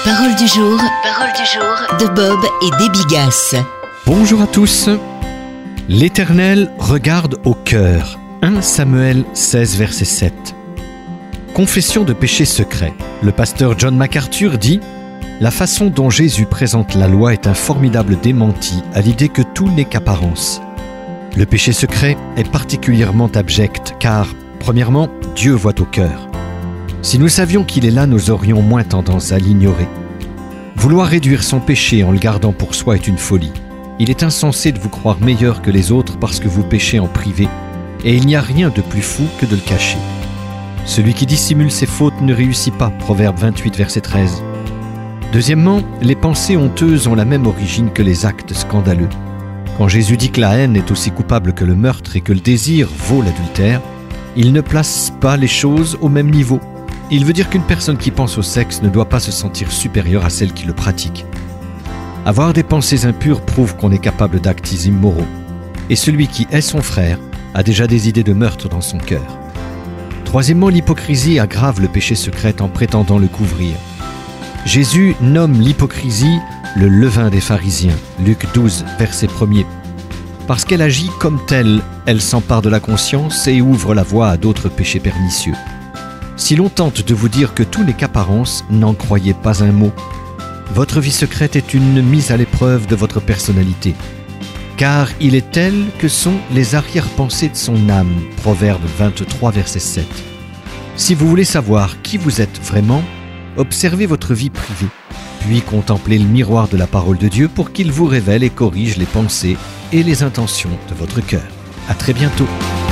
Parole du jour de Bob et Déby Gasse. Bonjour à tous. L'Éternel regarde au cœur. 1 Samuel 16, verset 7. Confession de péché secret. Le pasteur John MacArthur dit « La façon dont Jésus présente la loi est un formidable démenti à l'idée que tout n'est qu'apparence. Le péché secret est particulièrement abject car, premièrement, Dieu voit au cœur. Si nous savions qu'il est là, nous aurions moins tendance à l'ignorer. Vouloir réduire son péché en le gardant pour soi est une folie. Il est insensé de vous croire meilleur que les autres parce que vous péchez en privé, et il n'y a rien de plus fou que de le cacher. Celui qui dissimule ses fautes ne réussit pas, Proverbe 28, verset 13. Deuxièmement, les pensées honteuses ont la même origine que les actes scandaleux. Quand Jésus dit que la haine est aussi coupable que le meurtre et que le désir vaut l'adultère, il ne place pas les choses au même niveau. Il veut dire qu'une personne qui pense au sexe ne doit pas se sentir supérieure à celle qui le pratique. Avoir des pensées impures prouve qu'on est capable d'actes immoraux. Et celui qui hait son frère a déjà des idées de meurtre dans son cœur. Troisièmement, l'hypocrisie aggrave le péché secret en prétendant le couvrir. Jésus nomme l'hypocrisie le levain des pharisiens, Luc 12, verset 1er. Parce qu'elle agit comme telle, elle s'empare de la conscience et ouvre la voie à d'autres péchés pernicieux. Si l'on tente de vous dire que tout n'est qu'apparence, n'en croyez pas un mot. Votre vie secrète est une mise à l'épreuve de votre personnalité. Car il est tel que sont les arrière-pensées de son âme, Proverbe 23, verset 7. Si vous voulez savoir qui vous êtes vraiment, observez votre vie privée, puis contemplez le miroir de la parole de Dieu pour qu'il vous révèle et corrige les pensées et les intentions de votre cœur. À très bientôt.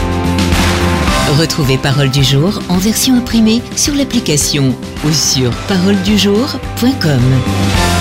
Retrouvez Parole du jour en version imprimée sur l'application ou sur paroledujour.com.